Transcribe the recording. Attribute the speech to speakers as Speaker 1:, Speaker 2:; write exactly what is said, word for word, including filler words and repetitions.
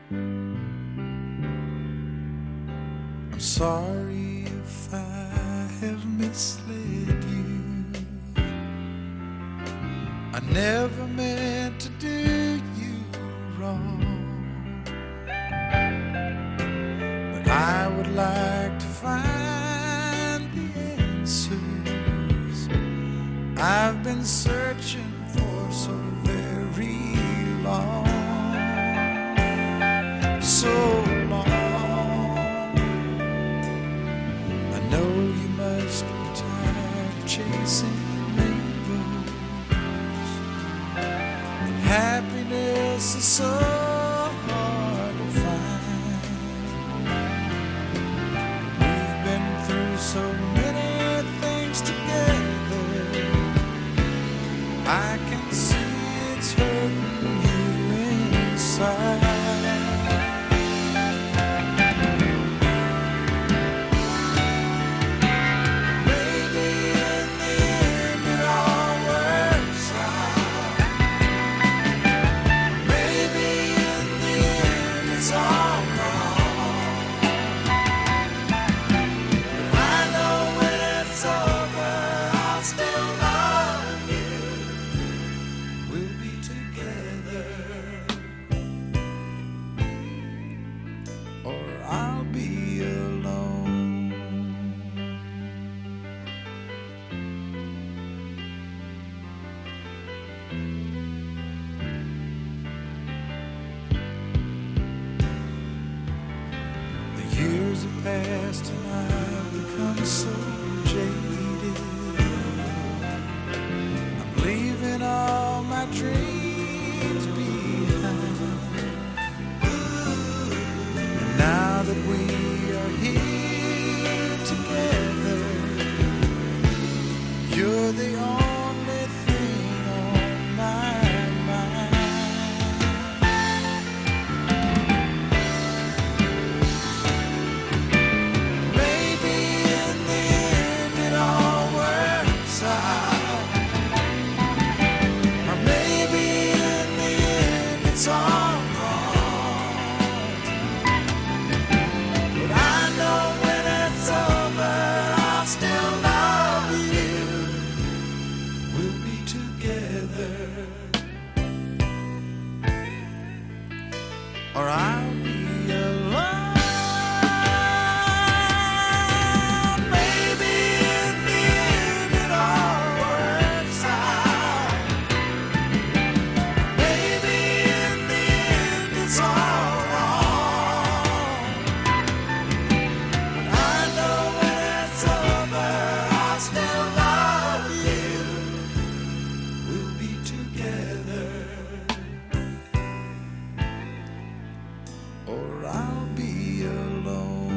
Speaker 1: I'm sorry if I have misled you. I never meant to do you wrong, but I would like to find the answers I've been searching for so very long, so long. I know you must be tired of chasing rainbows, and happiness is so hard to find. We've been through so many things together, I can see it's hurting you inside. Years have passed and I've become so jaded. I'm leaving all my dreams behind. And now that we are here together, you're the only thing on my mind. It's all wrong, but I know when it's over, I'll still love you. We'll be together, or I'll be alone. Maybe in the end it all works out. Maybe it's all wrong, but I know when it's over, I'll still love you. We'll be together, or I'll be alone.